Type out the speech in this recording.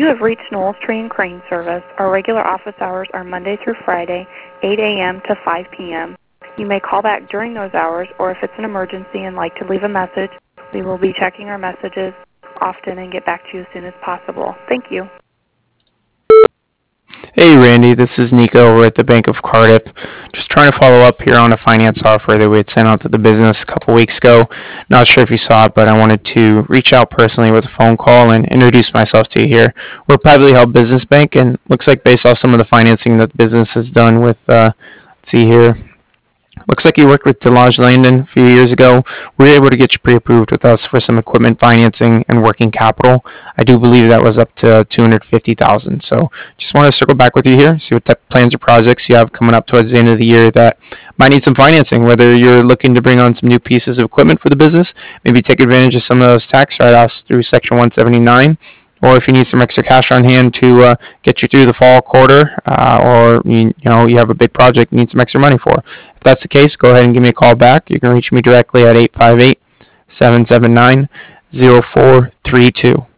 You have reached Knowles Tree and Crane Service. Our regular office hours are Monday through Friday, 8 a.m. to 5 p.m. You may call back during those hours, or if it's an emergency and like to leave a message, we will be checking our messages often and get back to you as soon as possible. Thank you. Hey Randy, this is Nico over at the Bank of Cardiff. Just trying to follow up here on a finance offer that we had sent out to the business a couple weeks ago. Not sure if you saw it, but I wanted to reach out personally with a phone call and introduce myself to you here. We're a privately held business bank, and looks like based off some of the financing that the business has done with, let's see here, looks like you worked with Delage Landon a few years ago. We were able to get you pre-approved with us for some equipment financing and working capital. I do believe that was up to $250,000. So just want to circle back with you here, see what type of plans or projects you have coming up towards the end of the year that might need some financing, whether you're looking to bring on some new pieces of equipment for the business, maybe take advantage of some of those tax write-offs through Section 179, or if you need some extra cash on hand to get you through the fall quarter, or you you have a big project you need some extra money for. If that's the case, go ahead and give me a call back. You can reach me directly at 858-779-0432.